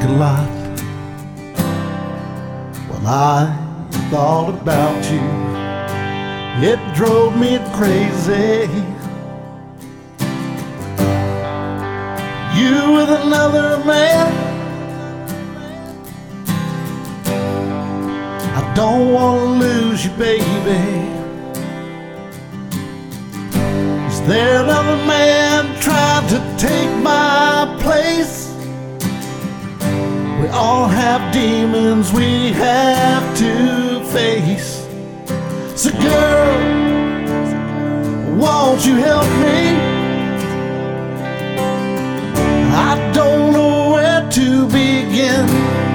parking lot while I thought about you. It drove me crazy. You with another man, I don't want to lose you, baby. Is there another man trying to take my place? We all have demons we have to face. So girl, won't you help me? I don't know where to begin.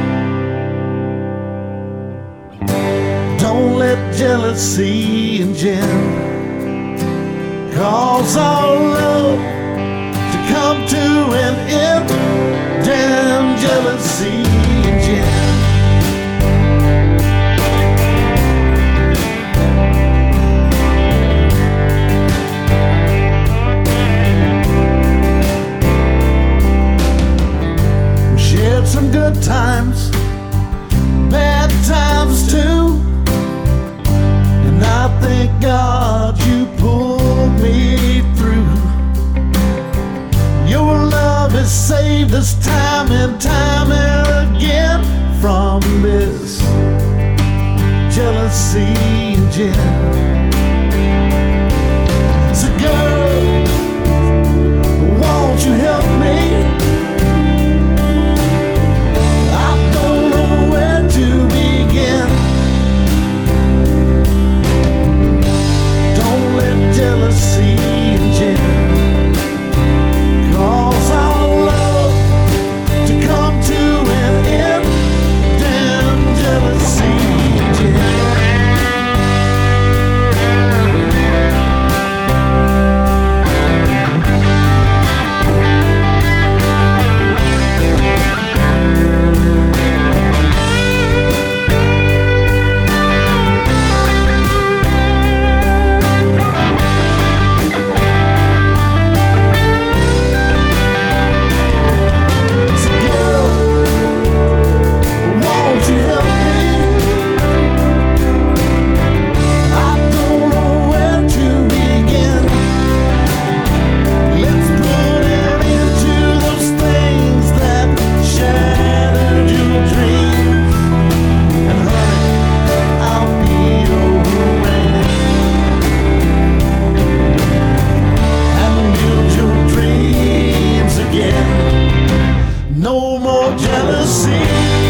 Don't let jealousy and gin cause our love to come to an end. Damn jealousy and gin. We shared some good times, bad times too, and I thank God you pulled me through. Your love has saved us time and time again from this jealousy and gin. So girl, won't you help me? I don't know where to begin. Don't let jealousy and gin cause our love to come to an end. Damn jealousy and gin. No more jealousy.